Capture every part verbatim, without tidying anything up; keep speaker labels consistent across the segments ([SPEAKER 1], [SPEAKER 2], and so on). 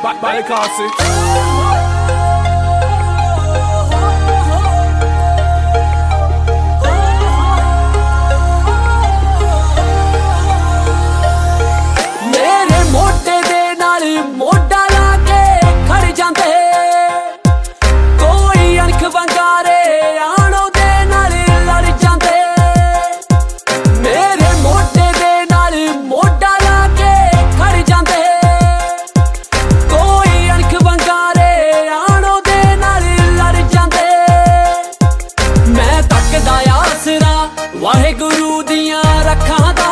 [SPEAKER 1] Balikasi.
[SPEAKER 2] मेरे मोटे दे नाल मोटा ला के खड़ जांदे कोई अणख वंगारे आणो दे नाल लड़ जांदे। मेरे मोटे दे नाल मोटा ला के खड़ जांदे कोई अणख वंगारे आणो दे नाल लड़ जांदे। मैं तकदा आसरा वाहिगुरू दियां रखां दा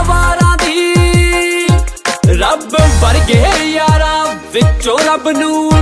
[SPEAKER 2] रब वर्गे यारा विचों रब नूं